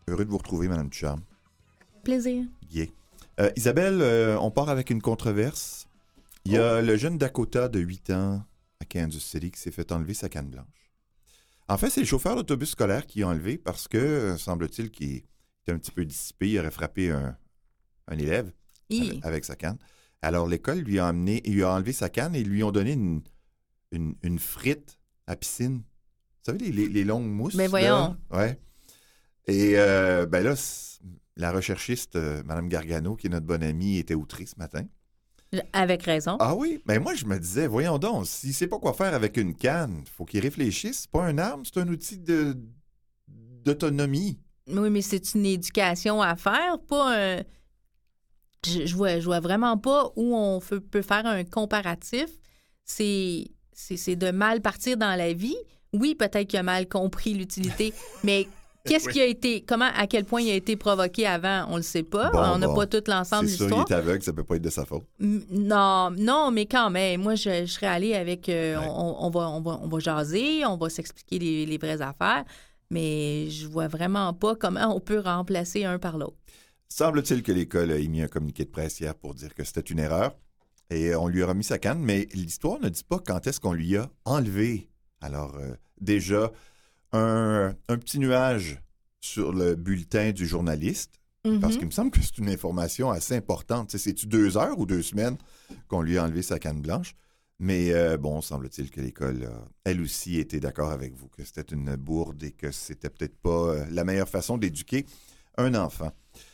Heureux de vous retrouver, Mme Ducharme. Plaisir. Yeah. Isabelle, on part avec une controverse. Il y a le jeune Dakota de 8 ans à Kansas City qui s'est fait enlever sa canne blanche. En fait, c'est le chauffeur d'autobus scolaire qui l'a enlevé parce que, semble-t-il, qu'il était un petit peu dissipé. Il aurait frappé un élève avec sa canne. Alors, l'école lui a enlevé sa canne et lui ont donné une frite à piscine. Vous savez, les longues mousses? Mais voyons. Ouais. Et là, la recherchiste, Mme Gargano, qui est notre bonne amie, était outrée ce matin. Avec raison. Ah oui? Mais moi, je me disais, voyons donc, s'il ne sait pas quoi faire avec une canne, il faut qu'il réfléchisse. C'est pas une arme, c'est un outil d'autonomie. Oui, mais c'est une éducation à faire, pas un... Je vois vraiment pas où on peut faire un comparatif. C'est de mal partir dans la vie. Oui, peut-être qu'il a mal compris l'utilité, mais qu'est-ce qui a été... à quel point il a été provoqué avant, on le sait pas. On n'a pas tout l'ensemble de l'histoire. C'est sûr, il est aveugle, ça peut pas être de sa faute. Non, mais quand même, moi, je serais allée avec... on va jaser, on va s'expliquer les vraies affaires, mais je vois vraiment pas comment on peut remplacer un par l'autre. Semble-t-il que l'école a émis un communiqué de presse hier pour dire que c'était une erreur et on lui a remis sa canne, mais l'histoire ne dit pas quand est-ce qu'on lui a enlevé. Alors, déjà, un petit nuage sur le bulletin du journaliste, parce qu'il me semble que c'est une information assez importante. C'est-tu 2 heures ou 2 semaines qu'on lui a enlevé sa canne blanche? Mais semble-t-il que l'école a, elle aussi, été d'accord avec vous, que c'était une bourde et que c'était peut-être pas la meilleure façon d'éduquer un enfant.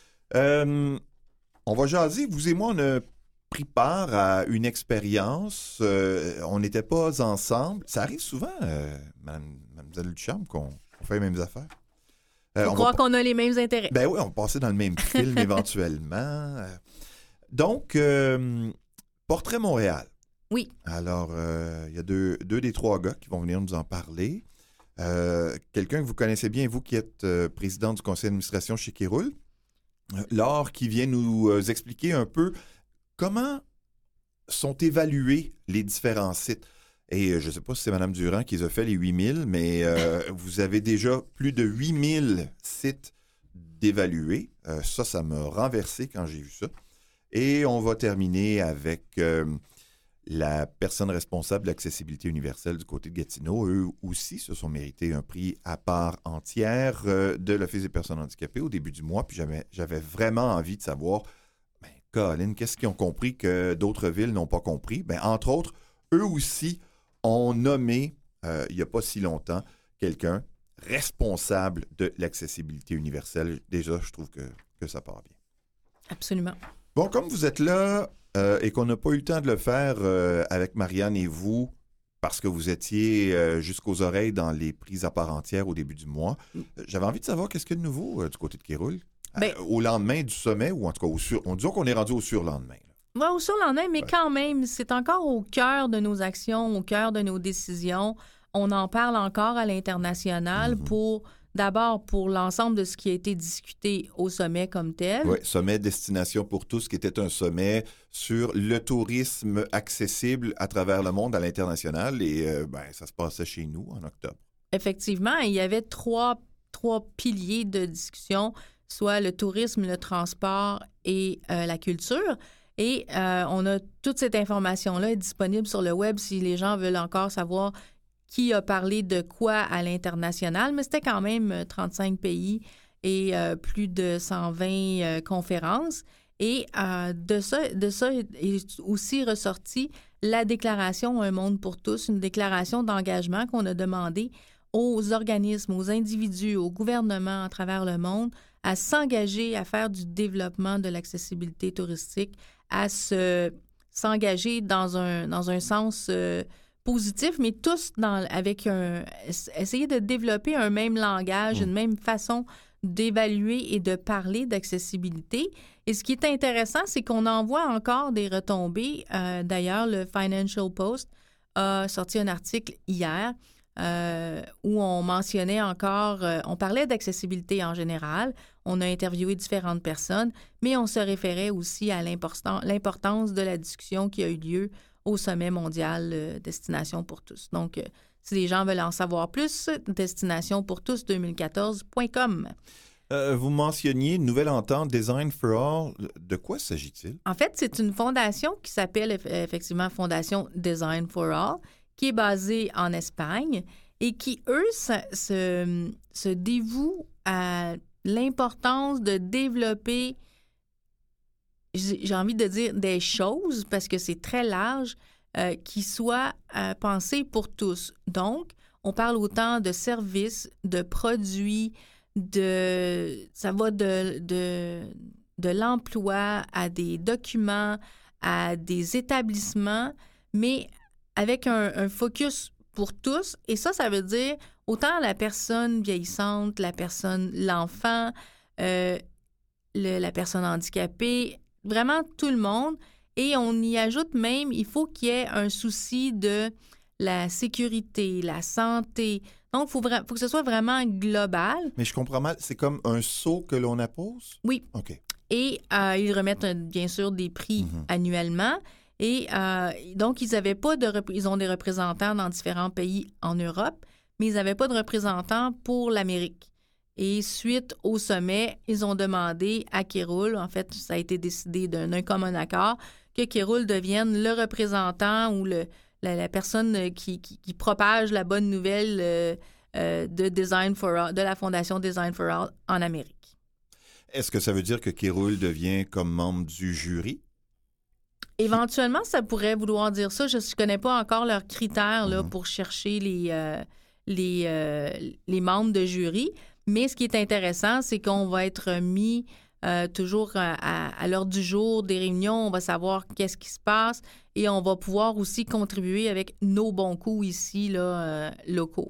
On va jaser. Vous et moi, on a pris part à une expérience. On n'était pas ensemble. Ça arrive souvent, Mme Ducharme, qu'on fait les mêmes affaires. On croit qu'on a les mêmes intérêts. Ben oui, on passait dans le même film éventuellement. Donc, Portrait Montréal. Oui. Alors, il y a deux des 3 gars qui vont venir nous en parler. Quelqu'un que vous connaissez bien, vous qui êtes président du conseil d'administration chez Kéroul. Laure qui vient nous expliquer un peu comment sont évalués les différents sites. Et je ne sais pas si c'est Mme Durand qui les a fait, les 8000, mais vous avez déjà plus de 8000 sites d'évaluer. Ça m'a renversé quand j'ai vu ça. Et on va terminer avec la personne responsable de l'accessibilité universelle du côté de Gatineau. Eux aussi se sont mérités un prix à part entière de l'Office des personnes handicapées au début du mois. Puis j'avais vraiment envie de savoir, Colin, qu'est-ce qu'ils ont compris que d'autres villes n'ont pas compris? Entre autres, eux aussi ont nommé, il n'y a pas si longtemps, quelqu'un responsable de l'accessibilité universelle. Déjà, je trouve que ça part bien. Absolument. Bon, comme vous êtes là et qu'on n'a pas eu le temps de le faire avec Marianne et vous, parce que vous étiez jusqu'aux oreilles dans les prises à part entière au début du mois, j'avais envie de savoir qu'est-ce qu'il y a de nouveau du côté de Kéroul au lendemain du sommet, ou en tout cas, on dit qu'on est rendu au surlendemain. Oui, au surlendemain, mais quand même, c'est encore au cœur de nos actions, au cœur de nos décisions. On en parle encore à l'international d'abord pour l'ensemble de ce qui a été discuté au sommet comme tel. Oui, sommet Destination pour tous, qui était un sommet sur le tourisme accessible à travers le monde à l'international. Et ça se passait chez nous en octobre. Effectivement, il y avait trois piliers de discussion, soit le tourisme, le transport et la culture. Et on a toute cette information-là disponible sur le web si les gens veulent encore savoir qui a parlé de quoi à l'international, mais c'était quand même 35 pays et plus de 120 conférences. Et de ça est aussi ressorti la déclaration Un monde pour tous, une déclaration d'engagement qu'on a demandé aux organismes, aux individus, aux gouvernements à travers le monde à s'engager à faire du développement de l'accessibilité touristique, à s'engager dans un sens positif, mais tous essayer de développer un même langage, une même façon d'évaluer et de parler d'accessibilité. Et ce qui est intéressant, c'est qu'on en voit encore des retombées. D'ailleurs, le Financial Post a sorti un article hier où on mentionnait encore, on parlait d'accessibilité en général, on a interviewé différentes personnes, mais on se référait aussi à l'importance de la discussion qui a eu lieu au sommet mondial Destination pour tous. Donc, si les gens veulent en savoir plus, destinationpourtous2014.com. Vous mentionniez une nouvelle entente Design for All. De quoi s'agit-il? En fait, c'est une fondation qui s'appelle effectivement Fondation Design for All, qui est basée en Espagne et qui, eux, se dévouent à l'importance de développer, j'ai envie de dire, des choses, parce que c'est très large, qui soient pensées pour tous. Donc, on parle autant de services, de produits, ça va de l'emploi à des documents, à des établissements, mais avec un focus pour tous. Et ça veut dire autant la personne vieillissante, l'enfant, la personne handicapée, vraiment tout le monde. Et on y ajoute même, il faut qu'il y ait un souci de la sécurité, la santé. Donc, il faut que ce soit vraiment global. Mais je comprends mal, c'est comme un sceau que l'on appose? Oui. OK. Et ils remettent bien sûr des prix annuellement. Et donc, ils ont des représentants dans différents pays en Europe, mais ils n'avaient pas de représentants pour l'Amérique. Et suite au sommet, ils ont demandé à Keroul, en fait, ça a été décidé d'un commun accord, que Keroul devienne le représentant ou la personne qui propage la bonne nouvelle de Design for All, de la Fondation Design for All en Amérique. Est-ce que ça veut dire que Keroul devient comme membre du jury? Éventuellement, ça pourrait vouloir dire ça. Je ne connais pas encore leurs critères là, pour chercher les membres de jury. Mais ce qui est intéressant, c'est qu'on va être mis toujours à l'heure du jour des réunions. On va savoir qu'est-ce qui se passe et on va pouvoir aussi contribuer avec nos bons coups ici, là, locaux.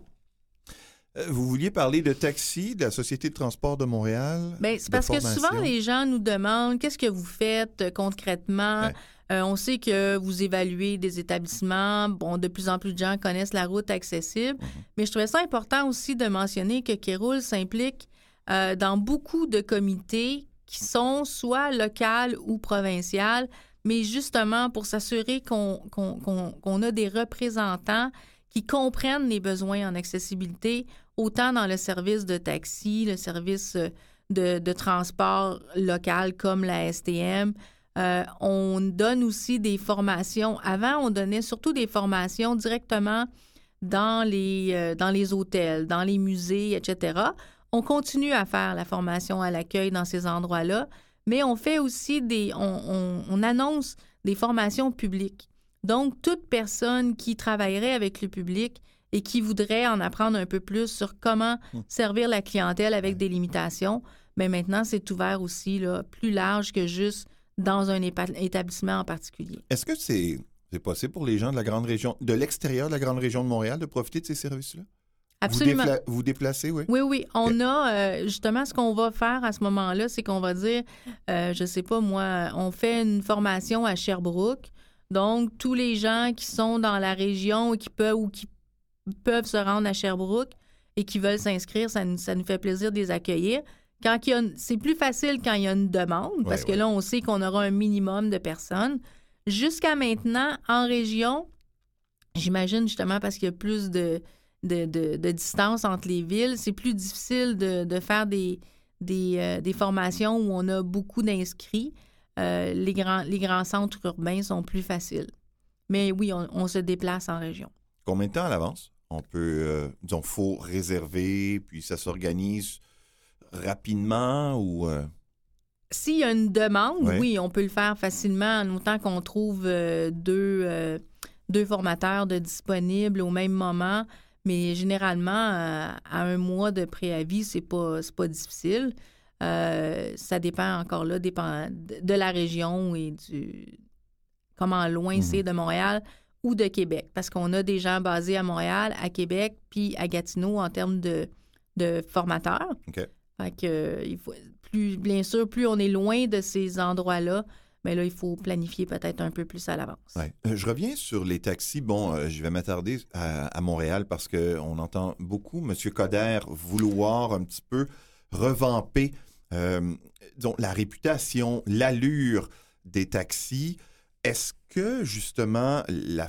Vous vouliez parler de taxi, de la Société de transport de Montréal? Bien, c'est parce que souvent, les gens nous demandent qu'est-ce que vous faites concrètement. Ouais. On sait que vous évaluez des établissements. Bon, de plus en plus de gens connaissent la route accessible. Mais je trouvais ça important aussi de mentionner que Keroul s'implique dans beaucoup de comités qui sont soit locales ou provinciales, mais justement pour s'assurer qu'on a des représentants qui comprennent les besoins en accessibilité, autant dans le service de taxi, le service de transport local comme la STM. On donne aussi des formations. Avant, on donnait surtout des formations directement dans les hôtels, dans les musées, etc. On continue à faire la formation à l'accueil dans ces endroits-là, mais on fait aussi on annonce des formations publiques. Donc, toute personne qui travaillerait avec le public et qui voudrait en apprendre un peu plus sur comment servir la clientèle avec des limitations, bien maintenant, c'est ouvert aussi, là, plus large que juste dans un établissement en particulier. Est-ce que c'est possible pour les gens de la grande région, de l'extérieur de la grande région de Montréal, de profiter de ces services-là? Absolument. Vous déplacez, oui? Oui. On a, justement, ce qu'on va faire à ce moment-là, c'est qu'on va dire, je sais pas moi, on fait une formation à Sherbrooke. Donc, tous les gens qui sont dans la région et qui peuvent se rendre à Sherbrooke et qui veulent s'inscrire, ça nous fait plaisir de les accueillir. C'est plus facile quand il y a une demande, parce que là, on sait qu'on aura un minimum de personnes. Jusqu'à maintenant, en région, j'imagine justement parce qu'il y a plus de distance entre les villes, c'est plus difficile de faire des formations où on a beaucoup d'inscrits. Les grands centres urbains sont plus faciles. Mais oui, on se déplace en région. Combien de temps à l'avance? On peut, disons, faut réserver, puis ça s'organise rapidement ou... S'il y a une demande, oui, on peut le faire facilement, en autant qu'on trouve deux formateurs de disponibles au même moment. Mais généralement, à un mois de préavis, c'est pas difficile. Ça dépend encore là, de la région et comment loin c'est de Montréal ou de Québec. Parce qu'on a des gens basés à Montréal, à Québec, puis à Gatineau en termes de formateurs. OK. Fait que, bien sûr, plus on est loin de ces endroits-là, mais là, il faut planifier peut-être un peu plus à l'avance. Ouais. Je reviens sur les taxis. Bon, je vais m'attarder à Montréal parce qu'on entend beaucoup M. Coder vouloir un petit peu revamper disons, la réputation, l'allure des taxis. Est-ce que, justement, la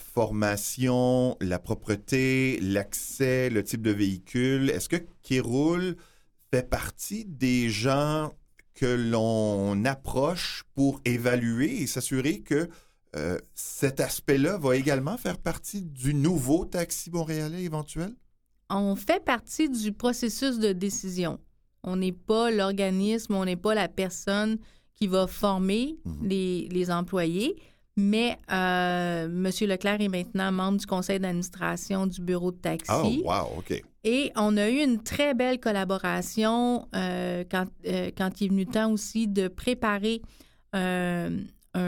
formation, la propreté, l'accès, le type de véhicule, est-ce que Keroul fait partie des gens que l'on approche pour évaluer et s'assurer que cet aspect-là va également faire partie du nouveau taxi montréalais éventuel? On fait partie du processus de décision. On n'est pas l'organisme, on n'est pas la personne qui va former les employés, mais M. Leclerc est maintenant membre du conseil d'administration du bureau de taxi. Oh, wow, OK. Et on a eu une très belle collaboration quand il est venu le temps aussi de préparer un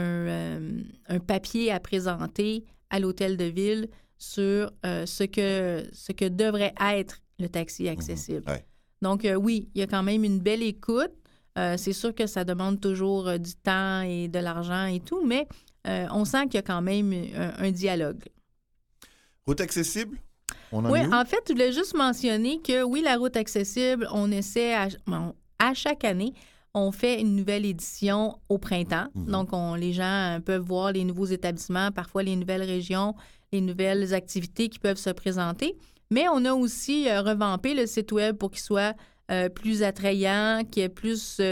papier à présenter à l'hôtel de ville sur ce que devrait être le taxi accessible. Ouais. Donc, oui, il y a quand même une belle écoute. C'est sûr que ça demande toujours du temps et de l'argent et tout, mais on sent qu'il y a quand même un dialogue. Route accessible? On en Oui, est où? en fait, je voulais juste mentionner que, oui, la route accessible, on essaie à chaque année, on fait une nouvelle édition au printemps. Donc, les gens peuvent voir les nouveaux établissements, parfois les nouvelles régions, les nouvelles activités qui peuvent se présenter. Mais on a aussi revampé le site web pour qu'il soit plus attrayant, qu'il y ait plus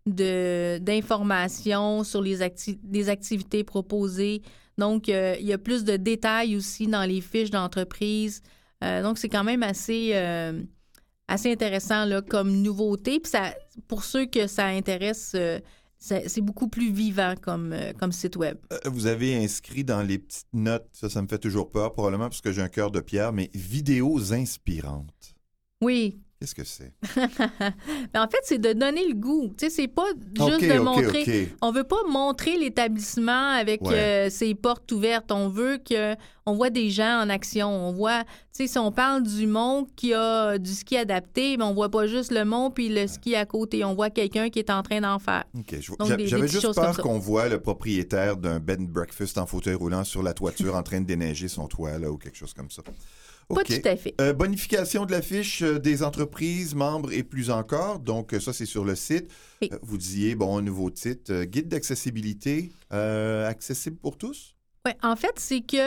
d'informations sur les activités proposées. Donc, il y a plus de détails aussi dans les fiches d'entreprise. Donc, c'est quand même assez intéressant là, comme nouveauté. Puis pour ceux que ça intéresse, c'est beaucoup plus vivant comme site web. Vous avez inscrit dans les petites notes, ça me fait toujours peur, probablement parce que j'ai un cœur de pierre, mais vidéos inspirantes. Oui. Qu'est-ce que c'est? En fait, c'est de donner le goût. Tu sais, c'est pas juste de montrer. OK. On veut pas montrer l'établissement avec ses portes ouvertes. On veut qu'on voit des gens en action. On voit, tu sais, si on parle du mont qui a du ski adapté, mais on voit pas juste le mont puis le ski à côté. On voit quelqu'un qui est en train d'en faire. OK. Donc, J'avais juste peur qu'on qu'on voit le propriétaire d'un bed and breakfast en fauteuil roulant sur la toiture en train de déneiger son toit là, ou quelque chose comme ça. Pas Okay. tout à fait. Bonification de la fiche des entreprises, membres et plus encore. Donc, ça, c'est sur le site. Oui. Vous disiez, bon, un nouveau titre, guide d'accessibilité, accessible pour tous? Oui, en fait, c'est que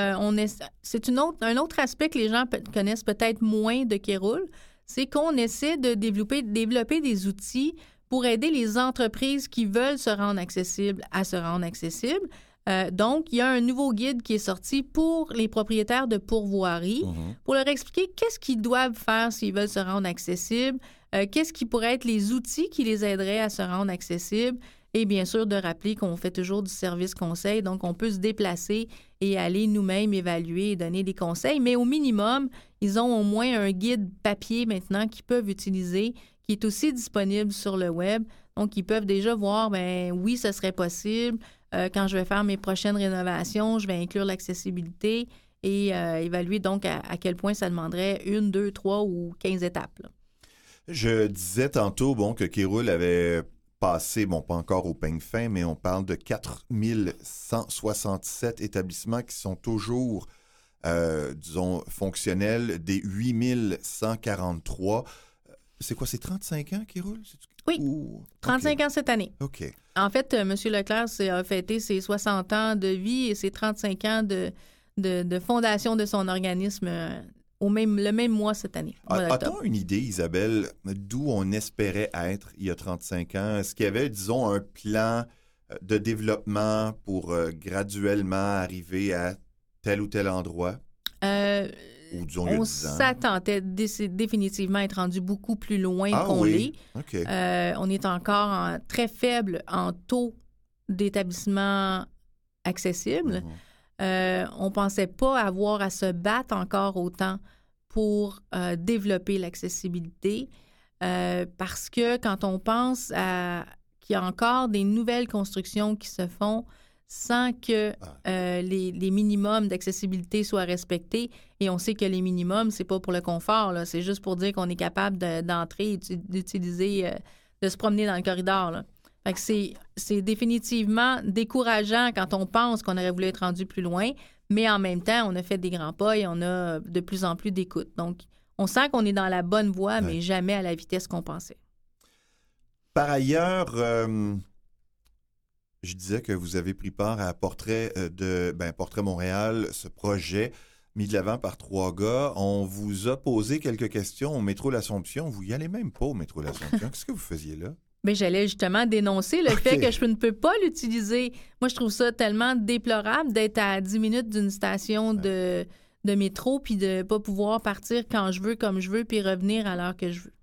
c'est un autre aspect que les gens connaissent peut-être moins de Kéroul, c'est qu'on essaie de développer des outils pour aider les entreprises qui veulent se rendre accessibles à se rendre accessibles. Donc, il y a un nouveau guide qui est sorti pour les propriétaires de pourvoirie pour leur expliquer qu'est-ce qu'ils doivent faire s'ils veulent se rendre accessibles, qu'est-ce qui pourrait être les outils qui les aideraient à se rendre accessibles et bien sûr de rappeler qu'on fait toujours du service conseil, donc on peut se déplacer et aller nous-mêmes évaluer et donner des conseils, mais au minimum, ils ont au moins un guide papier maintenant qu'ils peuvent utiliser, qui est aussi disponible sur le web. Donc, ils peuvent déjà voir, bien oui, ce serait possible. Quand je vais faire mes prochaines rénovations, je vais inclure l'accessibilité et évaluer donc à quel point ça demanderait 1, 2, 3 ou 15 étapes. Là. Je disais tantôt que Kéroul avait passé, bon, pas encore au peigne fin, mais on parle de 4167 établissements qui sont toujours, disons, fonctionnels, des 8143. C'est quoi, c'est 35 ans Kéroul? Oui, 35 ans cette année. OK. En fait, M. Leclerc a fêté ses 60 ans de vie et ses 35 ans de fondation de son organisme le même mois cette année. A-t-on une idée, Isabelle, d'où on espérait être il y a 35 ans? Est-ce qu'il y avait, disons, un plan de développement pour graduellement arriver à tel ou tel endroit? Ou disons, il y a 10 ans? On s'attendait définitivement à être rendu beaucoup plus loin qu'on l'est. Okay. On est encore très faible en taux d'établissement accessible. On ne pensait pas avoir à se battre encore autant pour développer l'accessibilité parce que quand on pense qu'il y a encore des nouvelles constructions qui se font sans que les minimums d'accessibilité soient respectés. Et on sait que les minimums, c'est pas pour le confort, là, c'est juste pour dire qu'on est capable d'entrer et d'utiliser, de se promener dans le corridor. Là. Fait que c'est définitivement décourageant quand on pense qu'on aurait voulu être rendu plus loin, mais en même temps, on a fait des grands pas et on a de plus en plus d'écoute. Donc, on sent qu'on est dans la bonne voie, mais jamais à la vitesse qu'on pensait. Par ailleurs, je disais que vous avez pris part à Portrait Montréal, ce projet mis de l'avant par 3 gars. On vous a posé quelques questions au métro L'Assomption. Vous y allez même pas au métro L'Assomption. Qu'est-ce que vous faisiez là? Bien, j'allais justement dénoncer le fait que je ne peux pas l'utiliser. Moi, je trouve ça tellement déplorable d'être à 10 minutes d'une station de métro puis de ne pas pouvoir partir quand je veux, comme je veux, puis revenir à l'heure que je veux.